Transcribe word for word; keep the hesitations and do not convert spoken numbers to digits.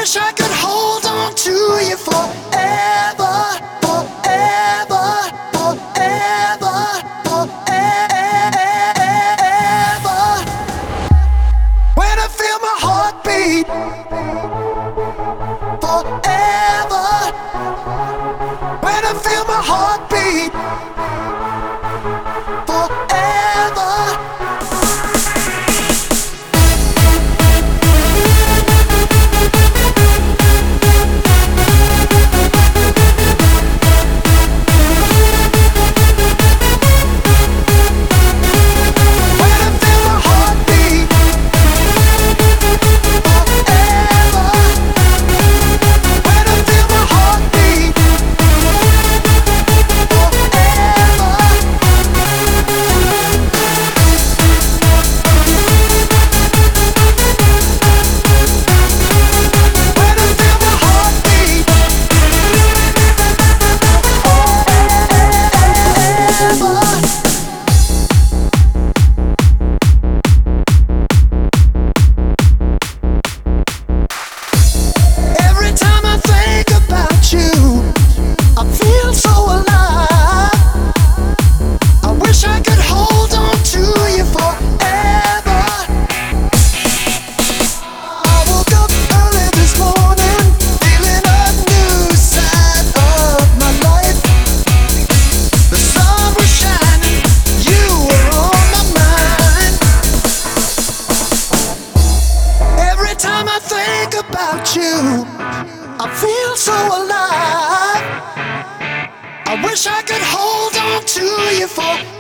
wish I could hold on to you forever, forever, forever, forever. When I feel my heart beat, forever. When I feel my heart beat, forever. About you, I feel so alive. I wish I could hold on to you forever.